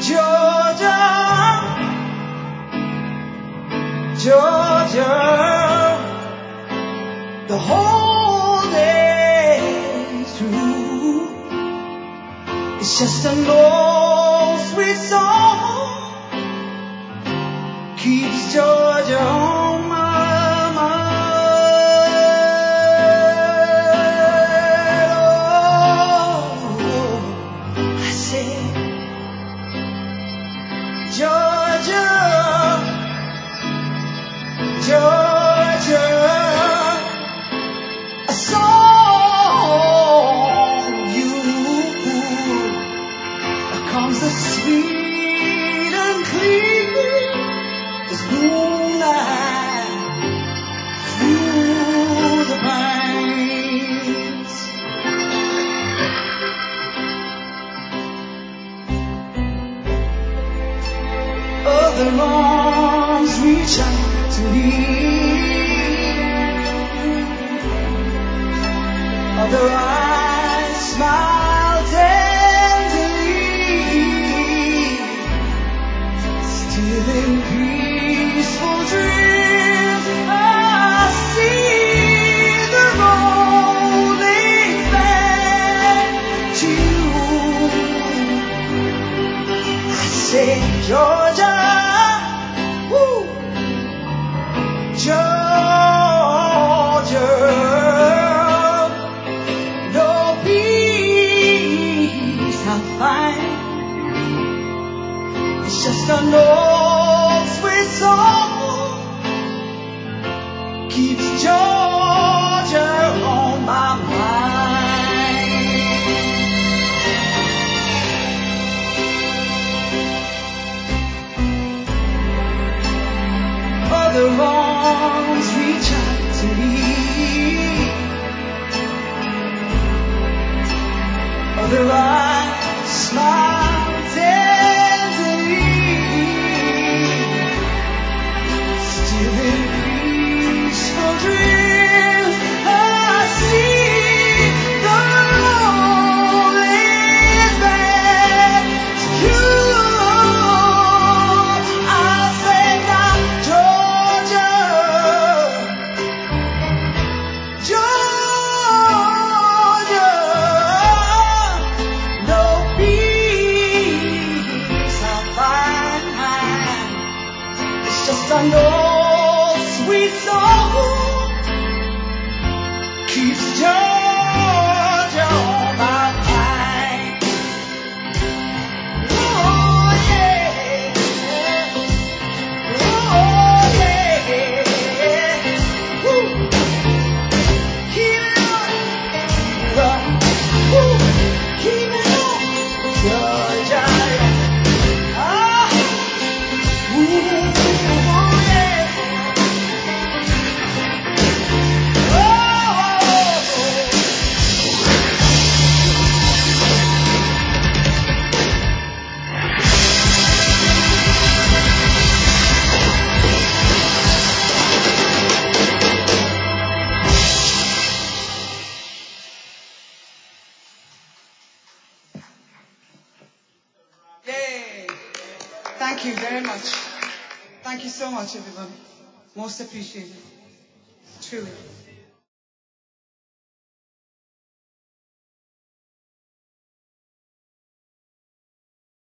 Georgia, Georgia, the whole day through. It's just an old sweet song keeps Georgia on my mind. Oh, I said, Georgia, Georgia, a song you comes the sweet and clear as moonlight through the pines. Other arms reach out to me, other eyes smile tenderly, still in peaceful dreams I see the rolling back to you. I say, Georgia, woo, Georgia, no peace I find. It's just an old sweet song keeps Georgia on my mind. Other arms reach out to me, other eyes smile tenderly, still in peaceful dreams I see the rolling back to you. I say now, Georgia, Georgia, no peace I find. It's just an old sweet song keeps Georgia on my mind. Oh yeah, oh yeah, woo. Keep it up, woo. Keep it up, Georgia. Ah, ooh, yeah. Yay! Thank you very much. Thank you so much, everyone. Most appreciated. Truly.